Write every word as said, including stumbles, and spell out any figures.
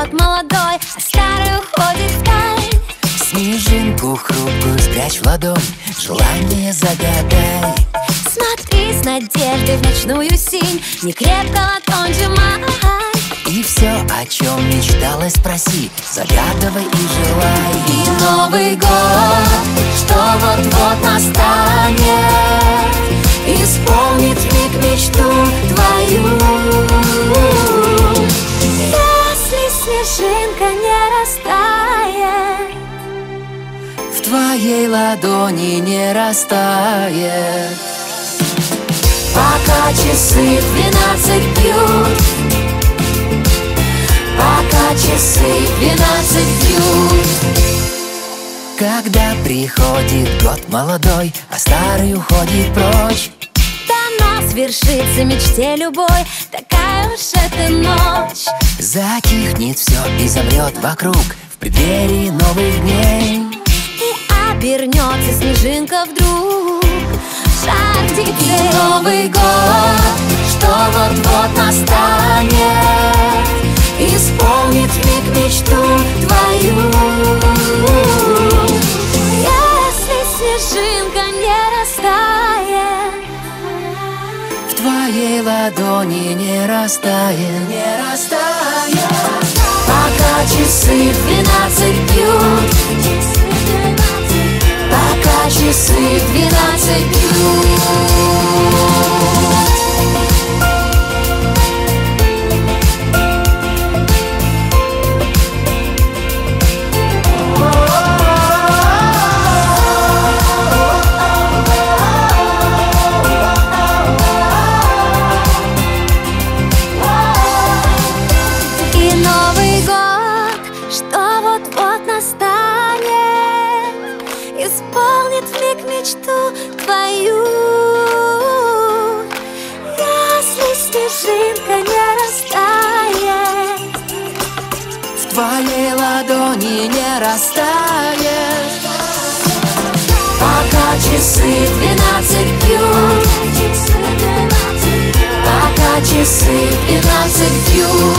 год молодой, а старый уходит вдаль. Снежинку хрупкую спрячь в ладонь, желание загадай. Смотри с надеждой в ночную синь, не крепко ладонь сжимай. И все, о чем мечтала, спроси, загадывай и желай. И Новый год, что вот-вот настанет, исполнит миг мечту твою. Если снежинка не растает, в твоей ладони не растает. пока часы двенадцать бьют, пока часы двенадцать бьют. Когда приходит год молодой, а старый уходит прочь, дано свершится мечте любой, такая уж эта ночь. затихнет все и замрет вокруг в преддверии новых дней. И обернется снежинка вдруг шар птицей. Новый год, что вот-вот настанет, исполнит миг мечту твою. Если снежинка не растает, В твоей ладони не растает, не растает. пока часы двенадцать бьют, пока часы двенадцать бьют. И Новый год, что вот-вот настанет, исполнит вмиг мечту твою. Если снежинка не растает, В твоей ладони не растает. пока часы двенадцать бьют, пока часы двенадцать бьют.